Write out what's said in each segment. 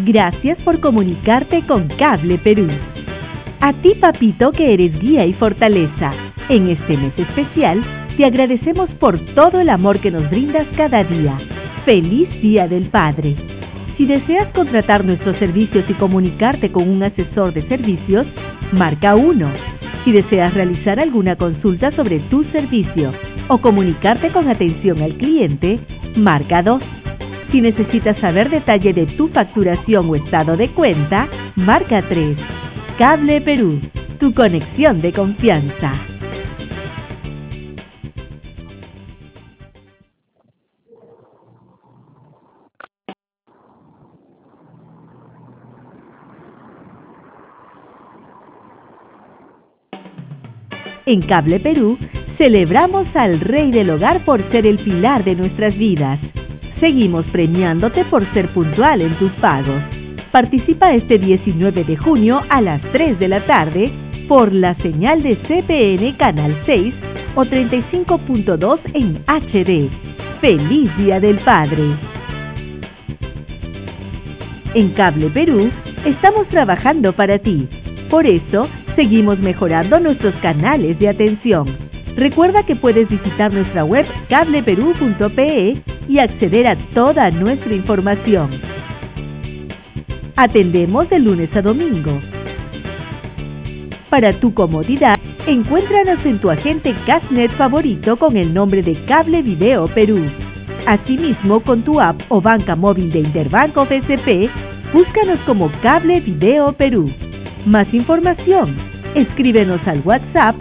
Gracias por comunicarte con Cable Perú. A ti, papito, que eres guía y fortaleza. En este mes especial, te agradecemos por todo el amor que nos brindas cada día. ¡Feliz Día del Padre! Si deseas contratar nuestros servicios y comunicarte con un asesor de servicios, marca 1. Si deseas realizar alguna consulta sobre tu servicio o comunicarte con atención al cliente, marca 2. Si necesitas saber detalle de tu facturación o estado de cuenta, marca 3. Cable Perú, tu conexión de confianza. En Cable Perú, celebramos al Rey del Hogar por ser el pilar de nuestras vidas. Seguimos premiándote por ser puntual en tus pagos. Participa este 19 de junio a las 3 de la tarde por la señal de CPN Canal 6 o 35.2 en HD. ¡Feliz Día del Padre! En Cable Perú, estamos trabajando para ti. Por eso, seguimos mejorando nuestros canales de atención. Recuerda que puedes visitar nuestra web cableperú.pe y acceder a toda nuestra información. Atendemos de lunes a domingo. Para tu comodidad, encuéntranos en tu agente Cashnet favorito con el nombre de Cable Video Perú. Asimismo, con tu app o banca móvil de Interbank o BCP, búscanos como Cable Video Perú. Más información, escríbenos al WhatsApp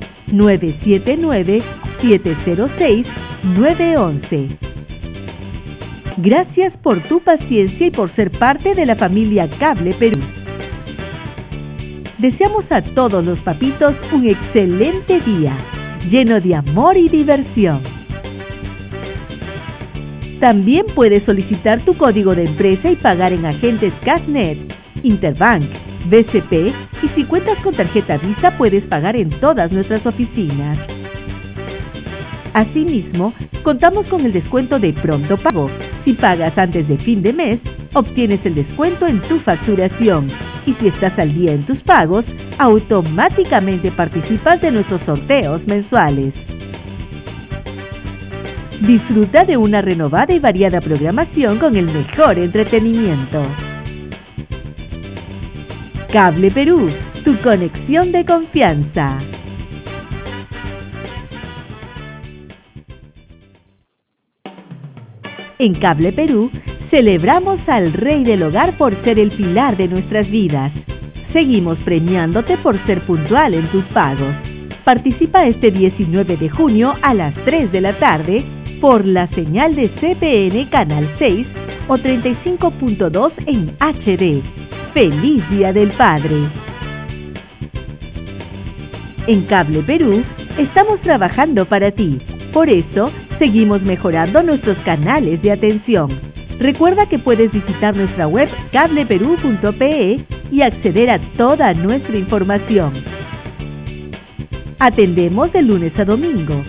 979-706-911. Gracias por tu paciencia y por ser parte de la familia Cable Perú. Deseamos a todos los papitos un excelente día, lleno de amor y diversión. También puedes solicitar tu código de empresa y pagar en agentes Cashnet, Interbank, BCP, y si cuentas con tarjeta Visa puedes pagar en todas nuestras oficinas. Asimismo, contamos con el descuento de Pronto Pago. Si pagas antes de fin de mes, obtienes el descuento en tu facturación. Y si estás al día en tus pagos, automáticamente participas de nuestros sorteos mensuales. Disfruta de una renovada y variada programación con el mejor entretenimiento. Cable Perú, tu conexión de confianza. En Cable Perú, celebramos al Rey del Hogar por ser el pilar de nuestras vidas. Seguimos premiándote por ser puntual en tus pagos. Participa este 19 de junio a las 3 de la tarde por la señal de CPN Canal 6 o 35.2 en HD. ¡Feliz Día del Padre! En Cable Perú, estamos trabajando para ti. Por eso, seguimos mejorando nuestros canales de atención. Recuerda que puedes visitar nuestra web cableperú.pe y acceder a toda nuestra información. Atendemos de lunes a domingo.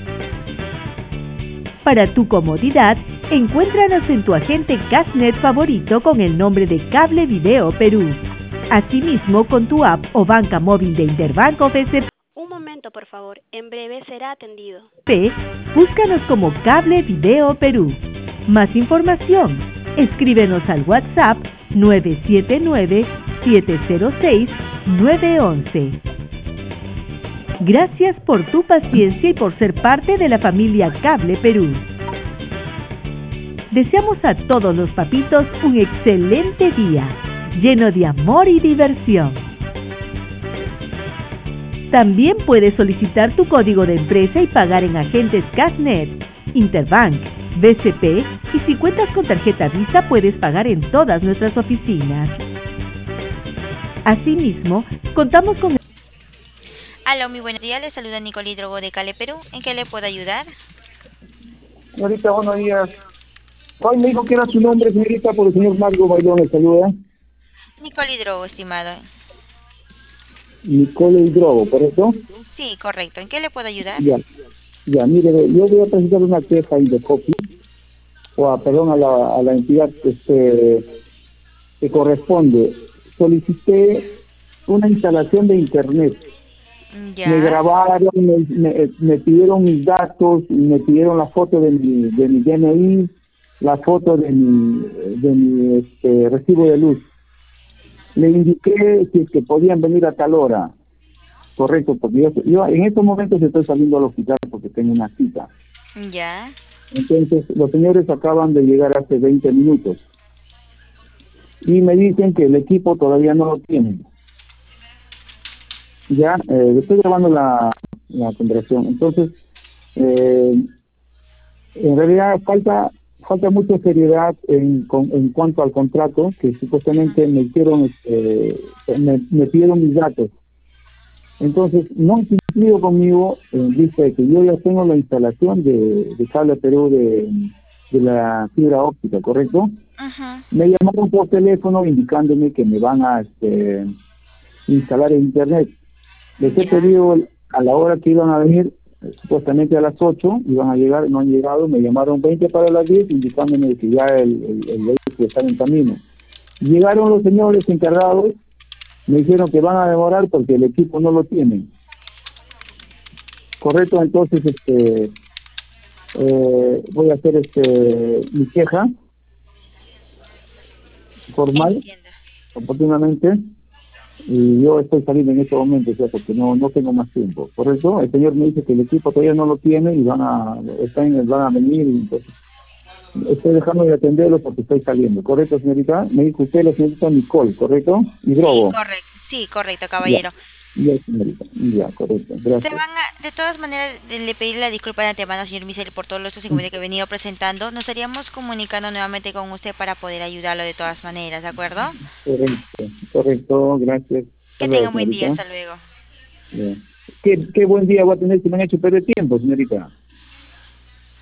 Para tu comodidad, encuéntranos en tu agente Cashnet favorito con el nombre de Cable Video Perú. Asimismo, con tu app o banca móvil de Interbank o BCP. Un momento, por favor. En breve será atendido. Búscanos como Cable Video Perú. Más información, escríbenos al WhatsApp 979-706-911. Gracias por tu paciencia y por ser parte de la familia Cable Perú. Deseamos a todos los papitos un excelente día, lleno de amor y diversión. También puedes solicitar tu código de empresa y pagar en agentes Cashnet, Interbank, BCP, y si cuentas con tarjeta Visa puedes pagar en todas nuestras oficinas. Asimismo, contamos con... Aló, muy buenos días, le saluda Nicole Hidrogo de Cable Perú. ¿En qué le puedo ayudar? Señorita, buenos días. ¿Cuál me dijo que era su nombre, señorita? Por el señor Marco Bailón le saluda. Nicole Hidrogo, estimado. Nicole Hidrogo, ¿correcto? Sí, correcto. ¿En qué le puedo ayudar? Ya, mire, yo voy a presentar una queja a Indecopy, perdón, a la entidad que corresponde. Solicité una instalación de internet. Ya. Me grabaron, me pidieron mis datos, me pidieron la foto de mi DNI, la foto de mi recibo de luz. Le indiqué si es que podían venir a tal hora. Correcto, porque yo en estos momentos estoy saliendo al hospital porque tengo una cita. Ya. Entonces, los señores acaban de llegar hace 20 minutos. Y me dicen que el equipo todavía no lo tienen. Ya, estoy grabando la conversación. Entonces, en realidad falta mucha seriedad en cuanto al contrato, que supuestamente me hicieron, me pidieron mis datos. Entonces, no han cumplido conmigo en vista de que yo ya tengo la instalación de Cable Perú de la fibra óptica, ¿correcto? Ajá. Me llamaron por teléfono indicándome que me van a instalar el internet. Les he pedido a la hora que iban a venir, supuestamente a las 8, iban a llegar, no han llegado, me llamaron 20 para las 10, indicándome que ya el vehículo está en camino. Llegaron los señores encargados, me dijeron que van a demorar porque el equipo no lo tienen. Correcto, entonces voy a hacer mi queja formal, Entiendo. oportunamente, y yo estoy saliendo en este momento, o sea, porque no tengo más tiempo. Correcto, el señor me dice que el equipo todavía no lo tiene y van a venir, y entonces estoy dejando de atenderlo porque estoy saliendo. ¿Correcto, señorita? Me dijo usted la señorita Nicole, ¿correcto? Y Drogo. Sí, correcto, caballero. Ya, señorita. Ya, correcto. Gracias. De todas maneras, le pedir la disculpa de antemano, señor Michel, por todos estos inconvenientes que he venido presentando. Nos estaríamos comunicando nuevamente con usted para poder ayudarlo de todas maneras, ¿de acuerdo? Correcto, gracias. Que tenga un buen día, hasta luego. Bien. ¿Qué buen día voy a tener si me han hecho perder tiempo, señorita?